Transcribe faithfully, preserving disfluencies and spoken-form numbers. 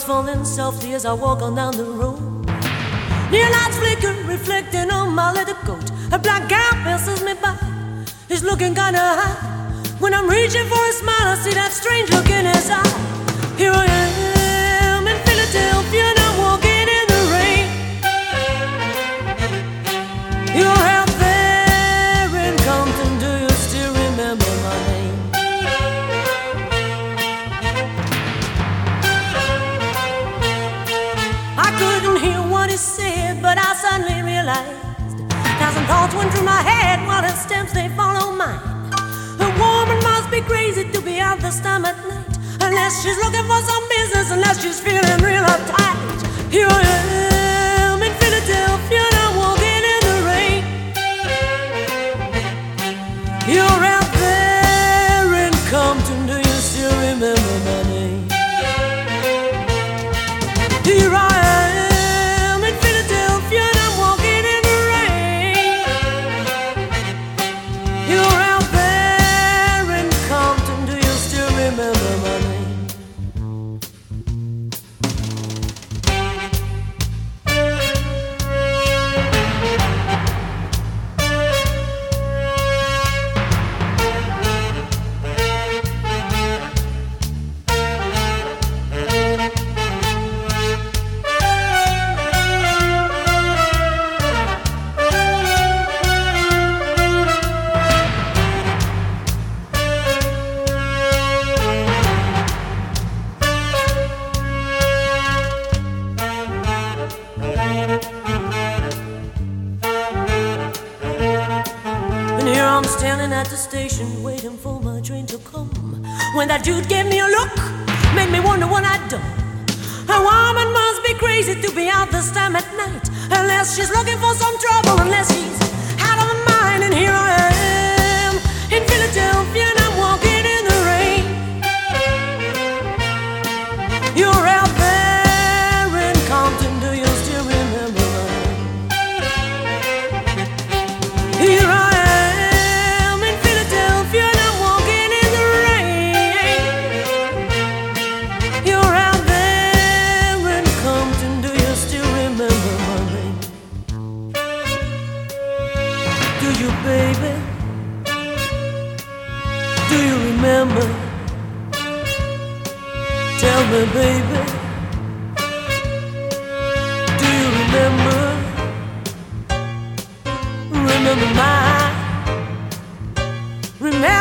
falling softly as I walk on down the road. Neon lights flicker, reflecting on my leather coat. A black gown passes me by. He's looking kinda high. When I'm reaching for a smile, I see that strange look in his eye. Here I am in Philadelphia, and I'm walking in the rain. You're out there in Compton, do you still remember my name? I couldn't hear what he said, but I suddenly realized thousand thoughts went through my head while his steps they follow mine. A woman must be crazy to be out this time at night, unless she's looking for some business, unless she's feeling real uptight. Here I am in Philadelphia, and I'm walking in the rain. You're out there in Compton, do you still remember my name? Here I am in Philadelphia, and I'm walking in the rain. You're out there in Compton, do you still remember my name? I'm standing at the station waiting for my train to come, when that dude gave me a look, made me wonder what I'd done. A woman must be crazy to be out this time at night, unless she's looking for some trouble, unless she's out of her mind. And here I am in Philadelphia, and I'm walking in the rain. You're out there in Compton, do you still remember my name? Here I am in Philadelphia, and I'm walking in the rain. You're out there in Compton, do you still remember my name? Do you, baby? Do you remember? Tell me, baby. Do you remember? Remember my, remember